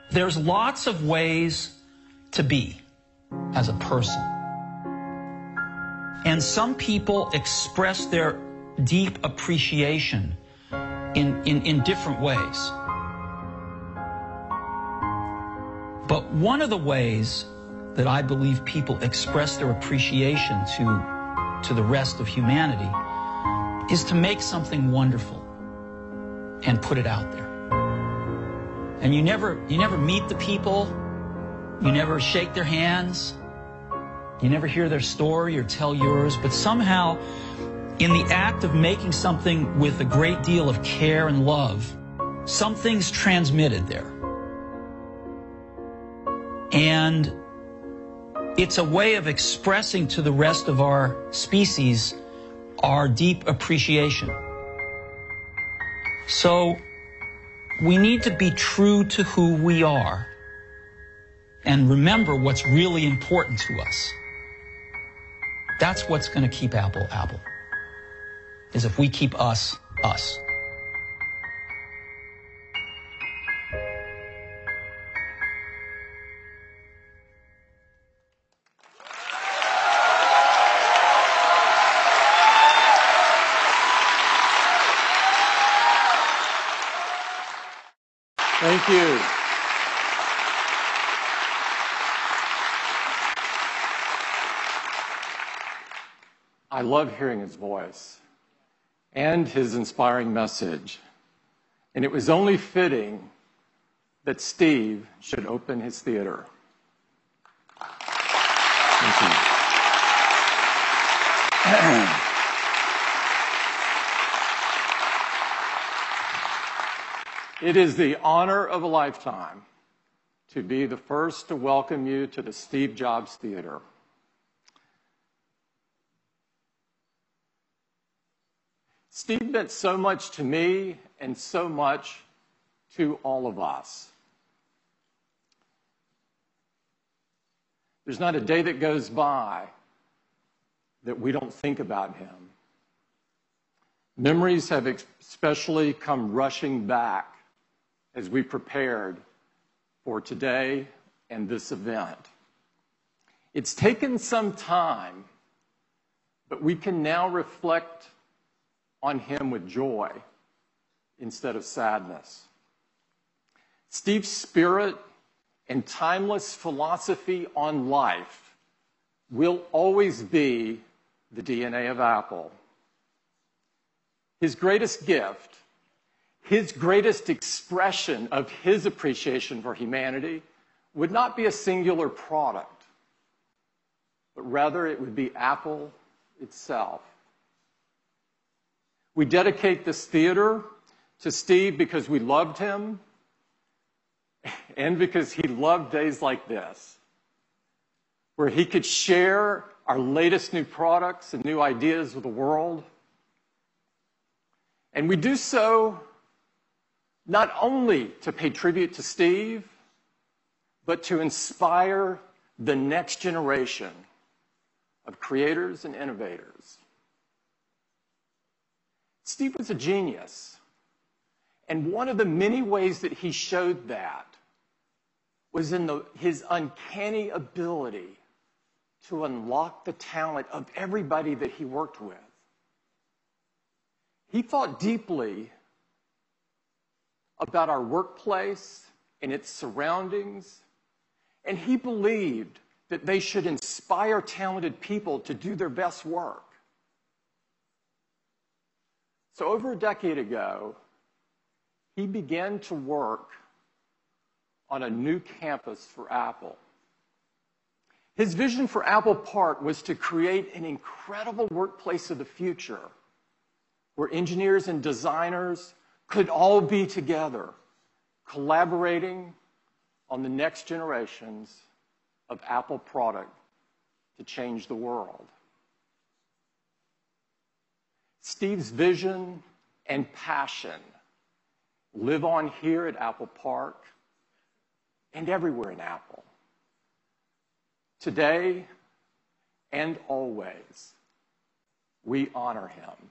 There's lots of ways to be as a person. And some people express their deep appreciation in different ways. But one of the ways that I believe people express their appreciation to the rest of humanity is to make something wonderful and put it out there. And you never meet the people, you never shake their hands, you never hear their story or tell yours, but somehow in the act of making something with a great deal of care and love, something's transmitted there. And it's a way of expressing to the rest of our species our deep appreciation. So we need to be true to who we are and remember what's really important to us. That's what's going to keep Apple, Apple, is if we keep us, us. Thank you. I love hearing his voice and his inspiring message. And it was only fitting that Steve should open his theater. Thank you. It is the honor of a lifetime to be the first to welcome you to the Steve Jobs Theater. Steve meant so much to me and so much to all of us. There's not a day that goes by that we don't think about him. Memories have especially come rushing back as we prepared for today and this event. It's taken some time, but we can now reflect on him with joy instead of sadness. Steve's spirit and timeless philosophy on life will always be the DNA of Apple. His greatest gift, his greatest expression of his appreciation for humanity would not be a singular product, but rather it would be Apple itself. We dedicate this theater to Steve because we loved him and because he loved days like this, where he could share our latest new products and new ideas with the world. And we do so not only to pay tribute to Steve, but to inspire the next generation of creators and innovators. Steve was a genius, and one of the many ways that he showed that was in his uncanny ability to unlock the talent of everybody that he worked with. He thought deeply about our workplace and its surroundings, and he believed that they should inspire talented people to do their best work. So over a decade ago, he began to work on a new campus for Apple. His vision for Apple Park was to create an incredible workplace of the future where engineers and designers could all be together, collaborating on the next generations of Apple product to change the world. Steve's vision and passion live on here at Apple Park and everywhere in Apple. Today and always, we honor him.